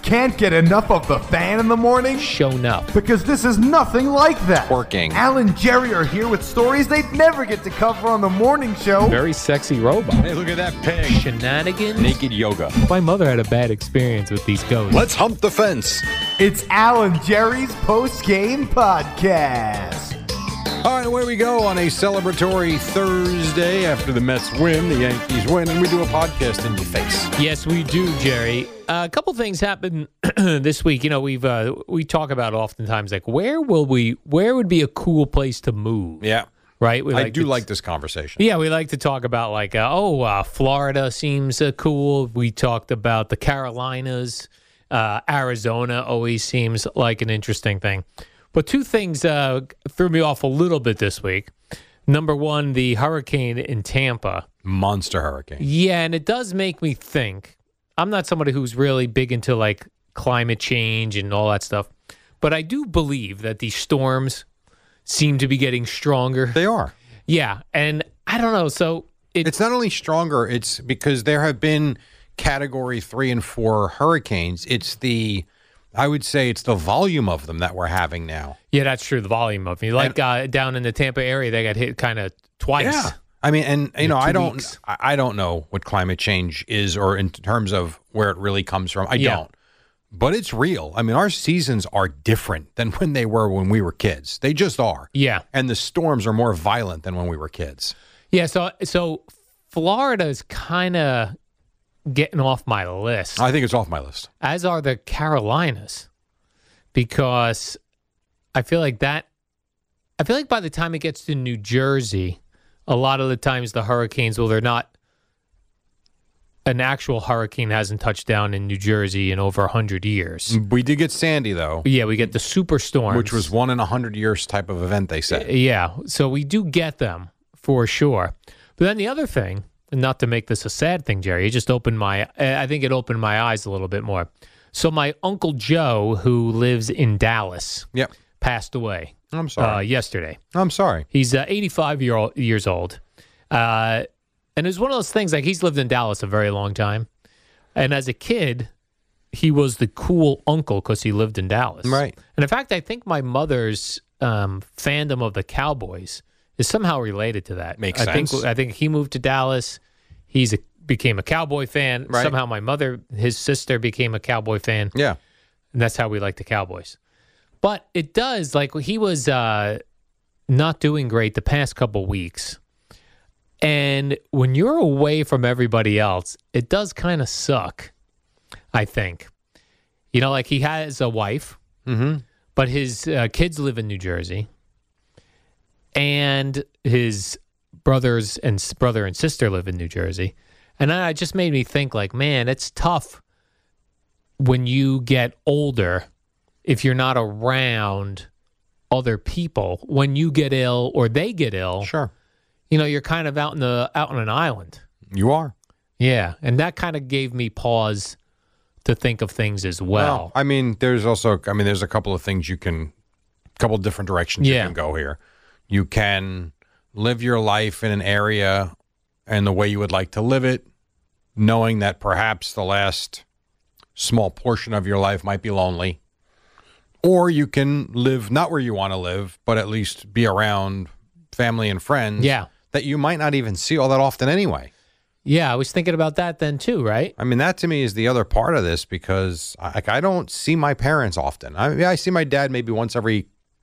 Can't get enough of the fan in the morning? Shown up. Because this is nothing like that. Working. Al and Jerry are here with stories they'd never get to cover on the morning show. Very sexy robot. Hey, look at that pig. Shenanigans. Naked yoga. My mother had a bad experience with these ghosts. Let's hump the fence. It's Al and Jerry's post-game podcast. All right, away we go on a celebratory Thursday after the Mets win, the Yankees win, and we do a podcast in your face. Yes, we do, Jerry. A couple things happened this week. You know, we talk about oftentimes like where would be a cool place to move? Yeah. Right? I do like this conversation. Yeah, we like to talk about like, Florida seems cool. We talked about the Carolinas. Arizona always seems like an interesting thing. But two things threw me off a little bit this week. Number one, the hurricane in Tampa. Monster hurricane. Yeah, and it does make me think. I'm not somebody who's really big into like climate change and all that stuff. But I do believe that these storms seem to be getting stronger. They are. Yeah, and I don't know. So it's not only stronger, it's because there have been Category 3 and 4 hurricanes. I would say it's the volume of them that we're having now. Yeah, that's true. The volume of them. Like down in the Tampa area, they got hit kind of twice. Yeah. I mean, and you know, I don't know what climate change is or in terms of where it really comes from. I don't. But it's real. I mean, our seasons are different than when they were when we were kids. They just are. Yeah. And the storms are more violent than when we were kids. Yeah, so Florida is kind of getting off my list. I think it's off my list. As are the Carolinas, because I feel like by the time it gets to New Jersey, a lot of the times the hurricanes, well, they're not. An actual hurricane hasn't touched down in New Jersey in over 100 years. We did get Sandy, though. Yeah, we get the superstorms, which was 1 in 100 years type of event, they said. Yeah, so we do get them for sure. But then the other thing. Not to make this a sad thing, Jerry. It just I think it opened my eyes a little bit more. So my Uncle Joe, who lives in Dallas, passed away. I'm sorry. Yesterday. I'm sorry. He's 85 years old. And it was one of those things, like he's lived in Dallas a very long time. And as a kid, he was the cool uncle because he lived in Dallas. Right. And in fact, I think my mother's fandom of the Cowboys is somehow related to that. Makes sense. I think he moved to Dallas. Became a Cowboy fan. Right. Somehow my mother, his sister, became a Cowboy fan. Yeah. And that's how we like the Cowboys. But it does, like he was not doing great the past couple weeks. And when you're away from everybody else, it does kind of suck, I think. You know, like he has a wife, but his kids live in New Jersey. And his brother and sister live in New Jersey. And it just made me think like, man, it's tough when you get older if you're not around other people. When you get ill or they get ill, sure, you know, you're kind of out on an island. You are. Yeah, and that kind of gave me pause to think of things as well. I mean, there's a couple of things couple different directions you can go here. You can live your life in an area and the way you would like to live it, knowing that perhaps the last small portion of your life might be lonely. Or you can live not where you want to live, but at least be around family and friends that you might not even see all that often anyway. Yeah, I was thinking about that then too, right? I mean, that to me is the other part of this because I don't see my parents often. I see my dad maybe once every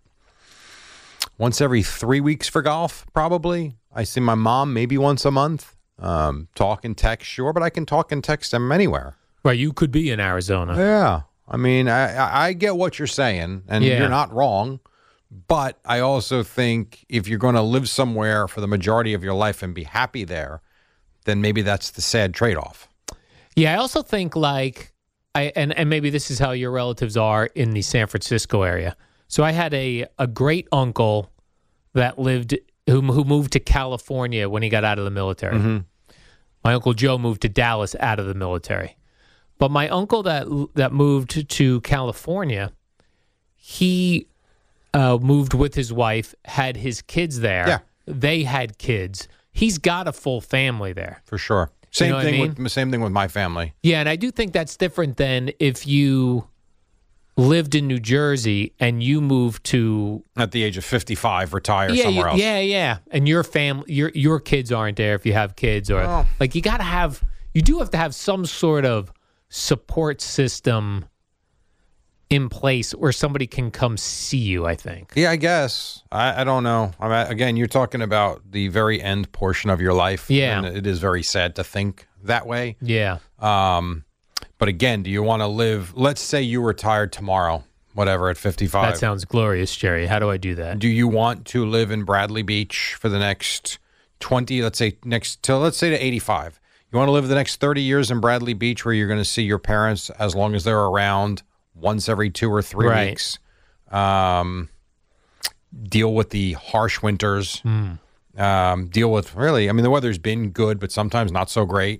3 weeks for golf, probably. I see my mom maybe once a month. Talk and text, sure, but I can talk and text them anywhere. Right, you could be in Arizona. Yeah. I mean, I get what you're saying, and you're not wrong. But I also think if you're going to live somewhere for the majority of your life and be happy there, then maybe that's the sad trade-off. Yeah, I also think and maybe this is how your relatives are in the San Francisco area. So I had a great uncle that who moved to California when he got out of the military. Mm-hmm. My Uncle Joe moved to Dallas out of the military. But my uncle that moved to California, he moved with his wife, had his kids there. Yeah. They had kids. He's got a full family there. For sure. Same know what I thing mean? same thing with my family. Yeah, and I do think that's different than if you lived in New Jersey and you moved to At the age of 55, retire somewhere else. Yeah. And your family, your kids aren't there if you have kids, or like you do have to have some sort of support system in place where somebody can come see you, I think. Yeah, I guess. I don't know. Again, you're talking about the very end portion of your life. Yeah. And it is very sad to think that way. Yeah. But again, do you want to live? Let's say you retired tomorrow, whatever, at 55. That sounds glorious, Jerry. How do I do that? Do you want to live in Bradley Beach for the next 20, let's say to 85? You want to live the next 30 years in Bradley Beach where you're going to see your parents as long as they're around once every 2 or 3 Right. weeks? Deal with the harsh winters. Deal with the weather's been good, but sometimes not so great.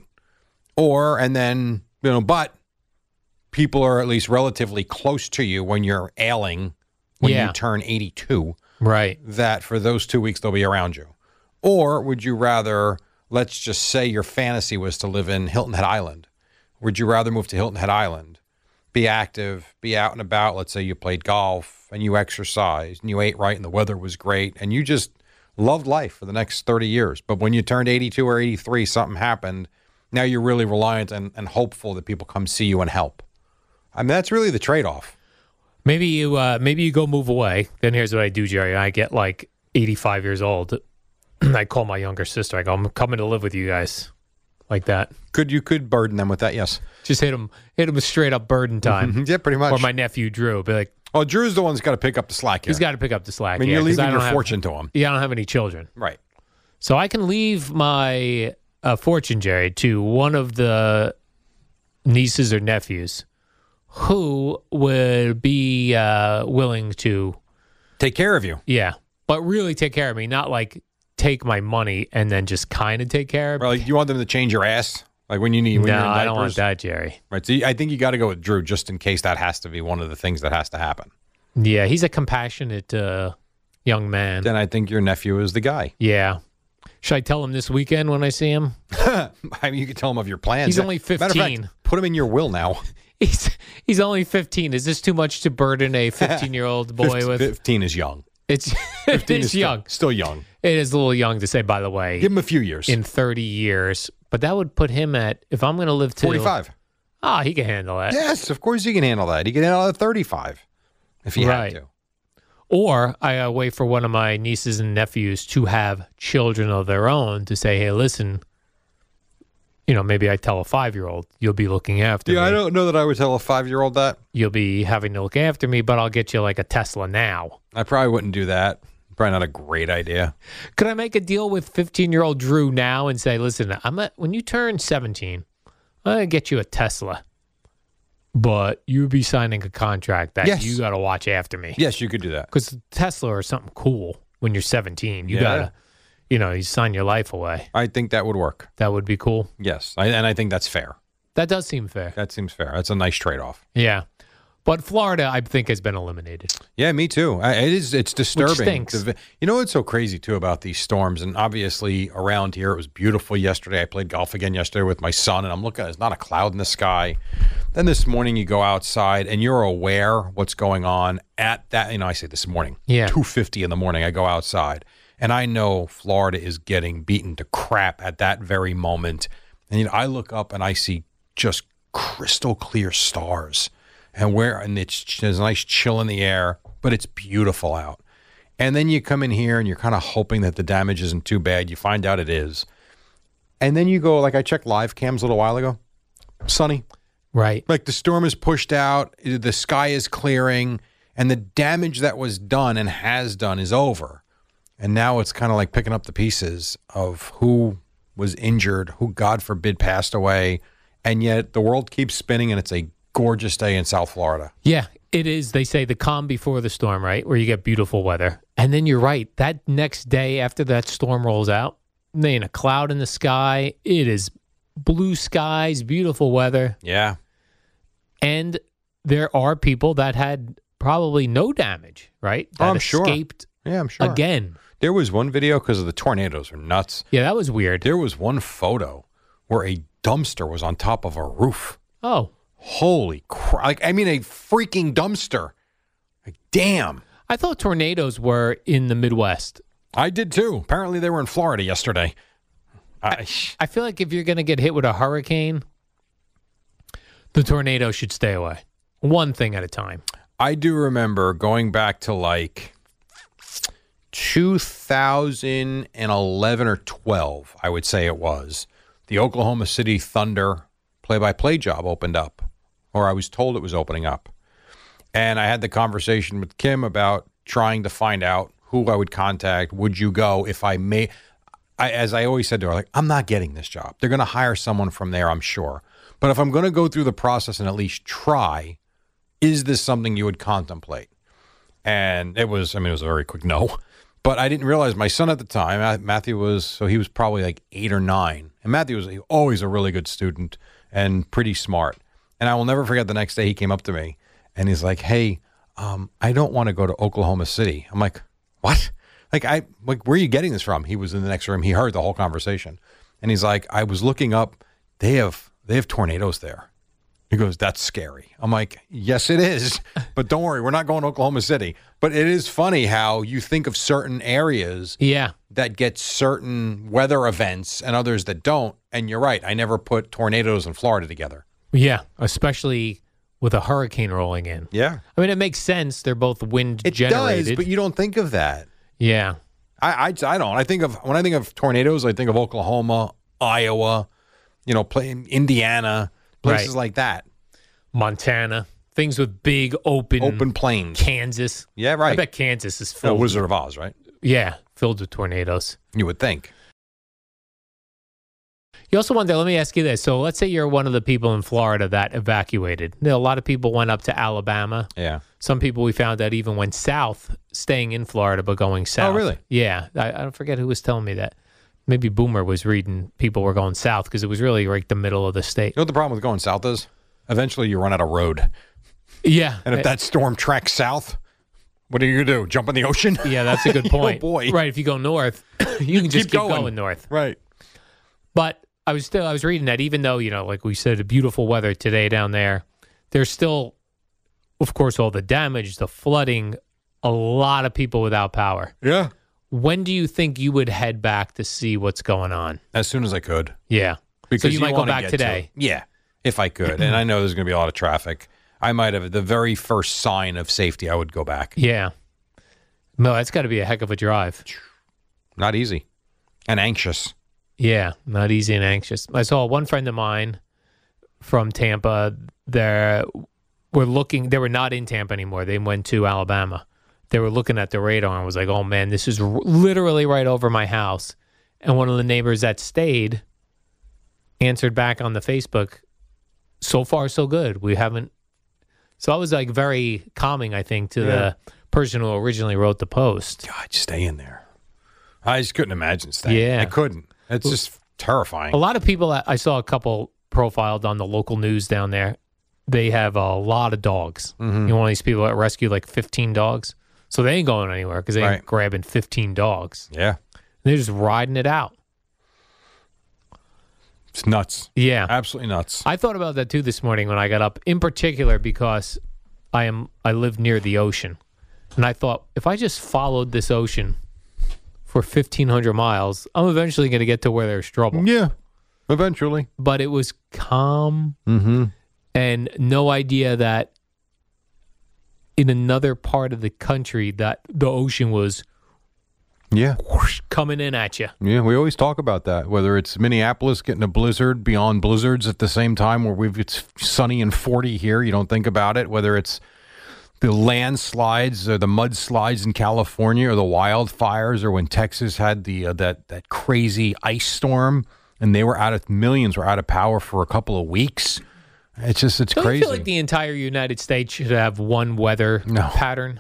But people are at least relatively close to you when you're ailing, when you turn 82. Right. That for those 2 weeks they'll be around you. Or would you rather, let's just say your fantasy was to live in Hilton Head Island. Would you rather move to Hilton Head Island, be active, be out and about? Let's say you played golf and you exercised and you ate right and the weather was great and you just loved life for the next 30 years. But when you turned 82 or 83, something happened. Now you're really reliant and hopeful that people come see you and help. I mean, that's really the trade-off. Maybe you go move away. Then here's what I do, Jerry. I get like 85 years old. I call my younger sister. I go, I'm coming to live with you guys, like that. You could burden them with that, yes. Just hit them with straight up burden time. Yeah, pretty much. Or my nephew Drew, be like, oh, Drew's the one that's got to pick up the slack here. he's got to pick up the slack. I mean, you're leaving your fortune to him. Yeah, I don't have any children, Right. so I can leave my fortune, Jerry, to one of the nieces or nephews who would be willing to Take care of you. yeah, but really take care of me, not like take my money and then just kind of take care of me. Well, you want them to change your ass? Like when you're in No, diapers? I don't want that, Jerry. Right. So I think you got to go with Drew just in case that has to be one of the things that has to happen. Yeah, he's a compassionate young man. Then I think your nephew is the guy. Yeah. Should I tell him this weekend when I see him? I mean, you can tell him of your plans. He's only 15. Matter of fact, put him in your will now. He's only 15. Is this too much to burden a 15-year-old boy with? 15 is young. It's 15 it's is young. Still young. It is a little young to say, by the way. Give him a few years. In 30 years. But that would put him at, if I'm going to live to 45. He can handle that. Yes, of course he can handle that. He can handle that 35 if he had to. Or I wait for one of my nieces and nephews to have children of their own to say, hey, listen, maybe I tell a 5-year-old, you'll be looking after me. Yeah, I don't know that I would tell a 5-year-old that. You'll be having to look after me, but I'll get you like a Tesla now. I probably wouldn't do that. Probably not a great idea. Could I make a deal with 15-year-old Drew now and say, listen, when you turn 17, I'm going to get you a Tesla, but you'll be signing a contract that you got to watch after me. Yes, you could do that. Because Tesla or something cool when you're 17. You got to, you sign your life away. I think that would work. That would be cool. Yes, and I think that's fair. That does seem fair. That seems fair. That's a nice trade-off. Yeah. But Florida, I think, has been eliminated. Yeah, me too. It's disturbing. Which stinks. You know what's so crazy, too, about these storms? And obviously, around here, it was beautiful yesterday. I played golf again yesterday with my son, and I'm looking, there's not a cloud in the sky. Then this morning, you go outside, and you're aware what's going on at that, I say this morning, 2:50 in the morning, I go outside, and I know Florida is getting beaten to crap at that very moment. And, I look up, and I see just crystal clear stars. And there's a nice chill in the air, but it's beautiful out. And then you come in here and you're kind of hoping that the damage isn't too bad. You find out it is. And then you go, like I checked live cams a little while ago. Sunny. Right. Like the storm is pushed out, the sky is clearing, and the damage that was done and has done is over. And now it's kind of like picking up the pieces of who was injured, who, God forbid, passed away. And yet the world keeps spinning and it's a gorgeous day in South Florida. Yeah, it is. They say the calm before the storm, right? Where you get beautiful weather. And then you're right. That next day after that storm rolls out, there ain't a cloud in the sky. It is blue skies, beautiful weather. Yeah. And there are people that had probably no damage, right? That I'm sure. Escaped Yeah, I'm sure. again. There was one video because of the tornadoes are nuts. Yeah, that was weird. There was one photo where a dumpster was on top of a roof. Oh. Holy crap. Like, I mean, a freaking dumpster. Like, damn. I thought tornadoes were in the Midwest. I did too. Apparently they were in Florida yesterday. I feel like if you're going to get hit with a hurricane, the tornado should stay away. One thing at a time. I do remember going back to like 2011 or 12, I would say it was. The Oklahoma City Thunder play-by-play job opened up, or I was told it was opening up. And I had the conversation with Kim about trying to find out who I would contact. Would you go if I may? As I always said to her, like, I'm not getting this job. They're going to hire someone from there, I'm sure. But if I'm going to go through the process and at least try, is this something you would contemplate? And it was a very quick no. But I didn't realize my son at the time, Matthew he was probably like 8 or 9. And Matthew was always a really good student and pretty smart. And I will never forget the next day he came up to me and he's like, hey, I don't want to go to Oklahoma City. I'm like, what? Like, where are you getting this from? He was in the next room. He heard the whole conversation. And he's like, I was looking up. They have tornadoes there. He goes, that's scary. I'm like, yes, it is. But don't worry, we're not going to Oklahoma City. But it is funny how you think of certain areas that get certain weather events and others that don't. And you're right. I never put tornadoes in Florida together. Yeah, especially with a hurricane rolling in. Yeah. I mean, it makes sense. They're both wind generated. It does, but you don't think of that. Yeah. I don't. When I think of tornadoes, I think of Oklahoma, Iowa, Indiana, places like that. Montana, things with big open plains. Kansas. Yeah, right. I bet Kansas is filled. Wizard of Oz, right? Yeah, filled with tornadoes. You would think. You also wonder, let me ask you this. So let's say you're one of the people in Florida that evacuated. A lot of people went up to Alabama. Yeah. Some people we found out even went south, staying in Florida, but going south. Oh, really? Yeah. I don't forget who was telling me that. Maybe Boomer was reading people were going south because it was really like the middle of the state. You know what the problem with going south is? Eventually you run out of road. Yeah. And if that storm tracks south, what are you going to do? Jump in the ocean? Yeah, that's a good point. Oh, boy. Right. If you go north, you can just keep going north. Right. But I was reading that even though, like we said, beautiful weather today down there, there's still, of course, all the damage, the flooding, a lot of people without power. Yeah. When do you think you would head back to see what's going on? As soon as I could. Yeah. Because so you might go back today. Yeah, if I could. And I know there's going to be a lot of traffic. I might have the very first sign of safety, I would go back. Yeah. No, that's got to be a heck of a drive. Not easy. And anxious. Yeah, not easy and anxious. I saw one friend of mine from Tampa. They were not in Tampa anymore. They went to Alabama. They were looking at the radar and was like, oh, man, this is literally right over my house. And one of the neighbors that stayed answered back on the Facebook, so far, so good. We haven't. So I was like very calming, I think, to the person who originally wrote the post. God, stay in there. I just couldn't imagine staying. Yeah. I couldn't. It's just terrifying. A lot of people, I saw a couple profiled on the local news down there. They have a lot of dogs. Mm-hmm. One of these people that rescued like 15 dogs. So they ain't going anywhere because they ain't grabbing 15 dogs. Yeah. They're just riding it out. It's nuts. Yeah. Absolutely nuts. I thought about that too this morning when I got up, in particular because I live near the ocean. And I thought, if I just followed this ocean for 1,500 miles, I'm eventually going to get to where there's trouble. Yeah, eventually. But it was calm and no idea that in another part of the country that the ocean was whoosh, coming in at you. Yeah, we always talk about that, whether it's Minneapolis getting a blizzard beyond blizzards at the same time where it's sunny and 40 here, you don't think about it, whether it's the landslides or the mudslides in California or the wildfires or when Texas had the that crazy ice storm and millions were out of power for a couple of weeks. It's crazy. Don't you feel like the entire United States should have one weather pattern?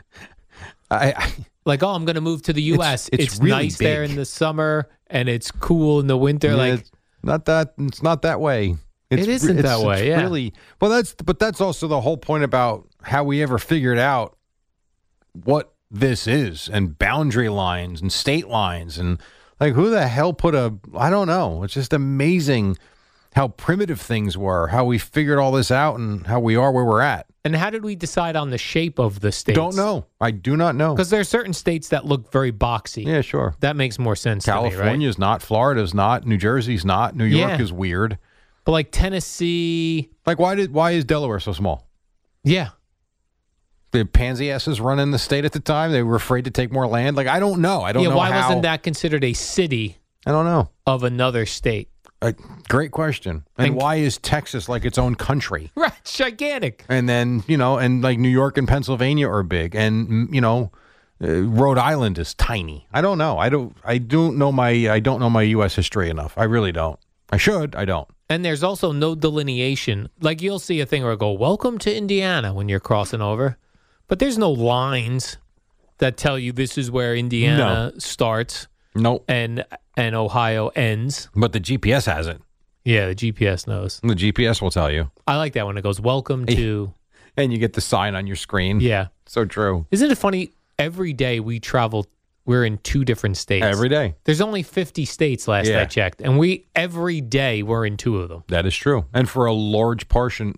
Like, I'm going to move to the U.S. It's really nice big there in the summer and it's cool in the winter. It's not that way. It isn't that way. Yeah. Really, but that's also the whole point about how we ever figured out what this is and boundary lines and state lines and Like, who the hell I don't know. It's just amazing how primitive things were, how we figured all this out, and how we are where we're at. And how did we decide on the shape of the states? Don't know. I do not know. Because there are certain states that look very boxy. Yeah, sure. That makes more sense to me, right? California's not. Florida's not. New Jersey's not. New York is weird. But like Tennessee. Like, why is Delaware so small? Yeah. The pansy asses running the state at the time. They were afraid to take more land. Like, I don't know. I don't know why how. wasn't that considered a city I don't know. of another state? Great question. And why is Texas like its own country? Right. It's gigantic. And then, and like New York and Pennsylvania are big. And, Rhode Island is tiny. I don't know. I don't know my U.S. history enough. I really don't. I should. I don't. And there's also no delineation. Like, you'll see a thing where it go, welcome to Indiana when you're crossing over. But there's no lines that tell you this is where Indiana starts. Nope. And Ohio ends. But the GPS has it. Yeah, the GPS knows. The GPS will tell you. I like that when it goes, welcome to... And you get the sign on your screen. Yeah. So true. Isn't it funny? Every day we travel, we're in 2 different states. Every day. There's only 50 states last I checked. And every day we're in 2 of them. That is true. And for a large portion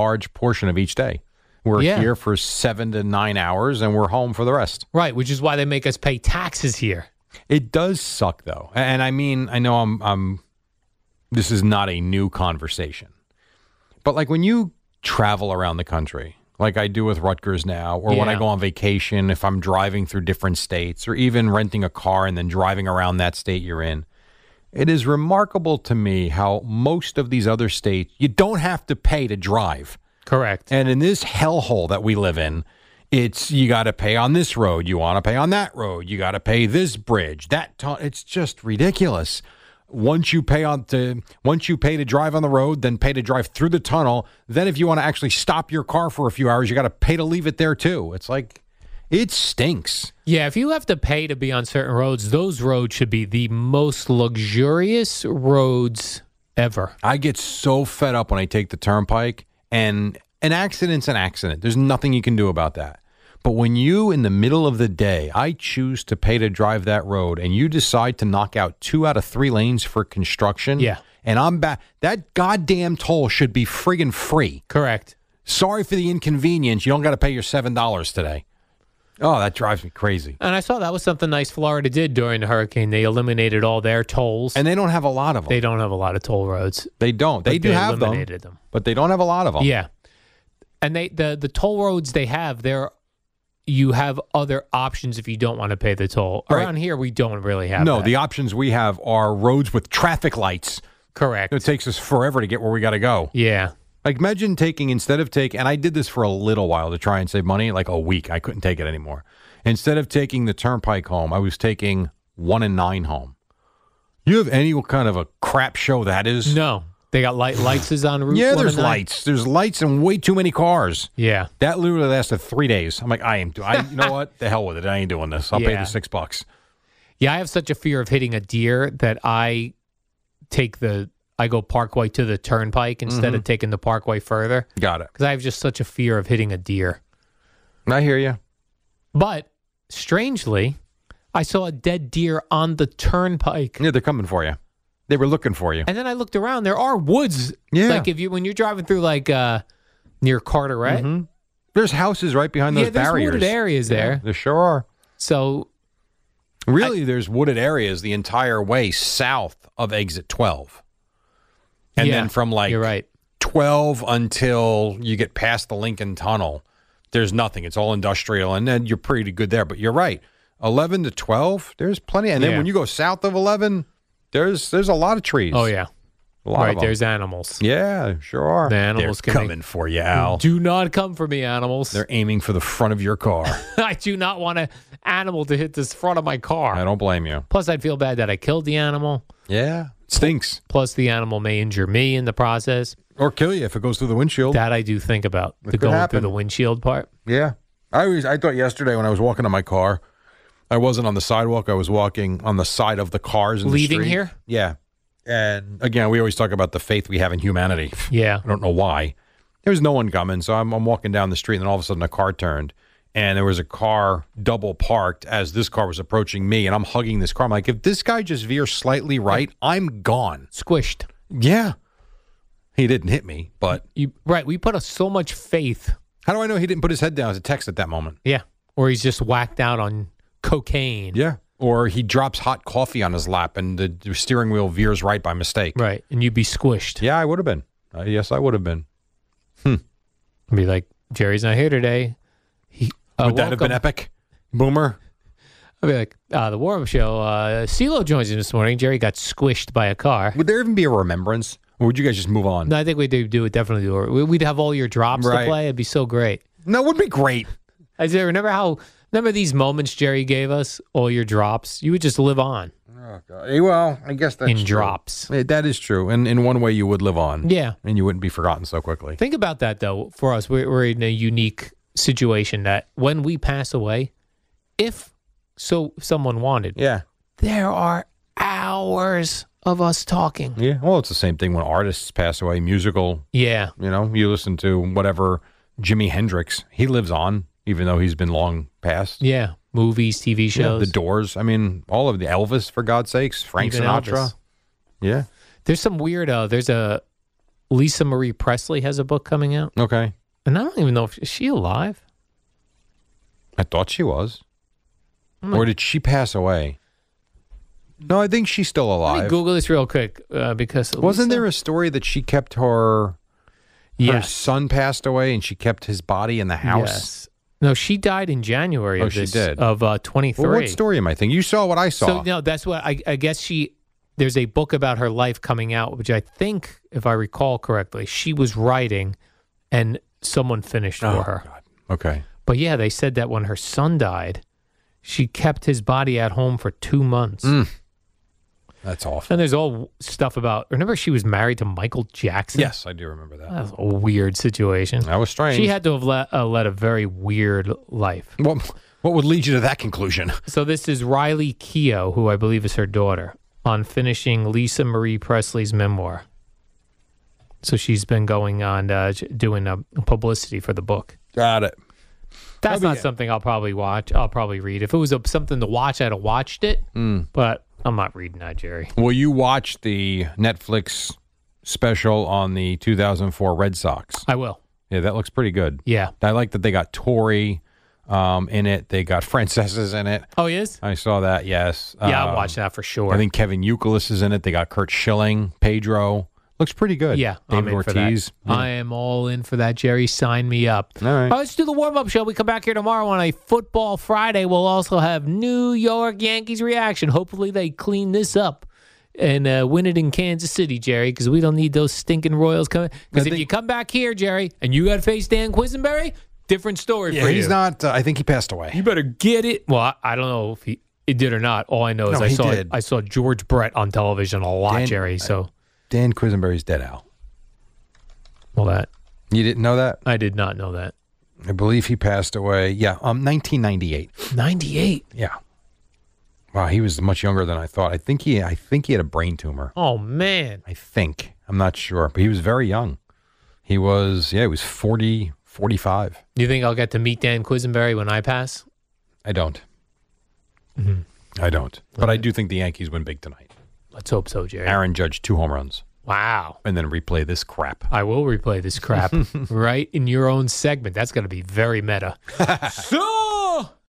of each day. We're here for 7 to 9 hours and we're home for the rest. Right, which is why they make us pay taxes here. It does suck, though. And I mean, I know this is not a new conversation. But like when you travel around the country, like I do with Rutgers now, or when I go on vacation, if I'm driving through different states, or even renting a car and then driving around that state you're in, it is remarkable to me how most of these other states, you don't have to pay to drive. Correct. And in this hellhole that we live in, it's you got to pay on this road, you want to pay on that road, you got to pay this bridge, it's just ridiculous. Once you pay to drive on the road, then pay to drive through the tunnel. Then if you want to actually stop your car for a few hours, you got to pay to leave it there too. It's like, it stinks. Yeah, if you have to pay to be on certain roads, those roads should be the most luxurious roads ever. I get so fed up when I take the turnpike, and an accident's an accident. There's nothing you can do about that. But when you, in the middle of the day, I choose to pay to drive that road, and you decide to knock out 2 out of 3 lanes for construction, and I'm back, that goddamn toll should be friggin' free. Correct. Sorry for the inconvenience. You don't got to pay your $7 today. Oh, that drives me crazy. And I saw that was something nice Florida did during the hurricane. They eliminated all their tolls. And they don't have a lot of them. They don't have a lot of toll roads. They don't. They do have them. But they don't have a lot of them. Yeah. And the toll roads they have, you have other options if you don't want to pay the toll. Right. Around here, we don't really have that. The options we have are roads with traffic lights. Correct. It takes us forever to get where we got to go. Yeah. Like, imagine and I did this for a little while to try and save money, like a week. I couldn't take it anymore. Instead of taking the turnpike home, I was taking 1 and 9 home. You have any kind of a crap show that is? No. They got lights is on Route 1 Yeah, there's lights. There's lights and way too many cars. Yeah. That literally lasted 3 days. I'm like, you know what? The hell with it. I ain't doing this. I'll pay the $6. Yeah, I have such a fear of hitting a deer that I go Parkway to the turnpike instead of taking the Parkway further. Got it. Because I have just such a fear of hitting a deer. I hear you. But strangely, I saw a dead deer on the turnpike. Yeah, they're coming for you. They were looking for you. And then I looked around. There are woods. Yeah. Like when you're driving through near Carteret. Mm-hmm. There's houses right behind those barriers. There's wooded areas there. There sure are. So really, there's wooded areas the entire way south of exit 12. And then from you're right. 12 until you get past the Lincoln Tunnel, there's nothing. It's all industrial, and then you're pretty good there. But you're right. 11 to 12, there's plenty. And then when you go south of 11, there's a lot of trees. Oh, yeah. A lot of them. There's animals. Yeah, sure are. The animals They're coming for you, Al. Do not come for me, animals. They're aiming for the front of your car. I do not want an animal to hit this front of my car. I don't blame you. Plus, I'd feel bad that I killed the animal. Yeah, it stinks. Plus, the animal may injure me in the process. Or kill you if it goes through the windshield. That I do think about, the going through the windshield part. Yeah. I thought yesterday when I was walking to my car, I wasn't on the sidewalk. I was walking on the side of the cars in the street. Leaving here? Yeah. And again, we always talk about the faith we have in humanity. Yeah. I don't know why. There was no one coming, so I'm walking down the street, and then all of a sudden a car turned. and there was a car double parked as this car was approaching me, and I'm hugging this car. I'm like, if this guy just veers slightly right, I'm gone. Squished. Yeah. He didn't hit me, but... Right. We put so much faith. How do I know he didn't put his head down as a text at that moment? Yeah. Or he's just whacked out on cocaine. Yeah. Or he drops hot coffee on his lap and the steering wheel veers right by mistake. Right. And you'd be squished. Yeah, I would have been. Yes, I would have been. Be like, Jerry's not here today. Would that have been epic? Boomer? I'd be like, the Warm Show, CeeLo joins you this morning. Jerry got squished by a car. Would there even be a remembrance? Or would you guys just move on? No, I think we'd do it, definitely do it. We'd have all your drops to play. It'd be so great. No, it would be great. I say, remember these moments Jerry gave us, all your drops? You would just live on. Oh, God. Well, I guess that's in true. drops. That is true. And in one way, you would live on. Yeah. And you wouldn't be forgotten so quickly. Think about that, though. For us, we're in a unique situation that when we pass away, if someone wanted, there are hours of us talking. Yeah. Well, it's the same thing when artists pass away, musical. Yeah. You listen to whatever Jimi Hendrix, he lives on, even though he's been long past. Yeah. Movies, TV shows. The Doors. I mean, all of the Elvis, for God's sakes. Frank Even Sinatra. Elvis. Yeah. There's some weird, there's a Lisa Marie Presley has a book coming out. Okay. And I don't even know if is she alive? I thought she was. Or did she pass away? No, I think she's still alive. Let me Google this real quick because wasn't there a story that she kept her son passed away and she kept his body in the house? Yes. No, she died in January of this, she did. of 23. Well, what story am I thinking? You saw what I saw. So no, that's what I guess there's a book about her life coming out, which I think, if I recall correctly, she was writing and someone finished for her. God. Okay. But yeah, they said that when her son died, she kept his body at home for 2 months. That's awful. And there's all stuff about, remember she was married to Michael Jackson? Yes, I do remember that. That was a weird situation. That was strange. She had to have led a very weird life. What would lead you to that conclusion? So this is Riley Keough, who I believe is her daughter, on finishing Lisa Marie Presley's memoir. So she's been going on doing publicity for the book. Got it. That's not something I'll probably watch. I'll probably read. If it was something to watch, I'd have watched it. But I'm not reading that, Jerry. Will you watch the Netflix special on the 2004 Red Sox? I will. Yeah, that looks pretty good. Yeah. I like that they got Tori in it. They got Francesa's in it. Oh, he is? I saw that, yes. Yeah, I'll watch that for sure. I think Kevin Youkilis is in it. They got Kurt Schilling, Pedro. Looks pretty good. Yeah, David I'm in Ortiz. for that. I am all in for that, Jerry. Sign me up. All right. Let's do the warm-up show. We come back here tomorrow on a Football Friday. We'll also have New York Yankees reaction. Hopefully they clean this up and win it in Kansas City, Jerry, because we don't need those stinking Royals coming. Because if you come back here, Jerry, and you got to face Dan Quisenberry, different story for you. He's not. I think he passed away. You better get it. Well, I don't know if he did or not. All I know is I saw George Brett on television a lot, Jerry. So Dan Quisenberry's dead, Al. Well, you didn't know that? I did not know that. I believe he passed away. Yeah, 1998. 98. Yeah. Wow, he was much younger than I thought. I think he had a brain tumor. Oh man. I think. I'm not sure, but he was very young. He was 40, 45. Do you think I'll get to meet Dan Quisenberry when I pass? I don't. I don't. But I do think the Yankees win big tonight. Let's hope so, Jerry. Aaron Judge 2 home runs. Wow. And then replay this crap. I will replay this crap right in your own segment. That's going to be very meta. So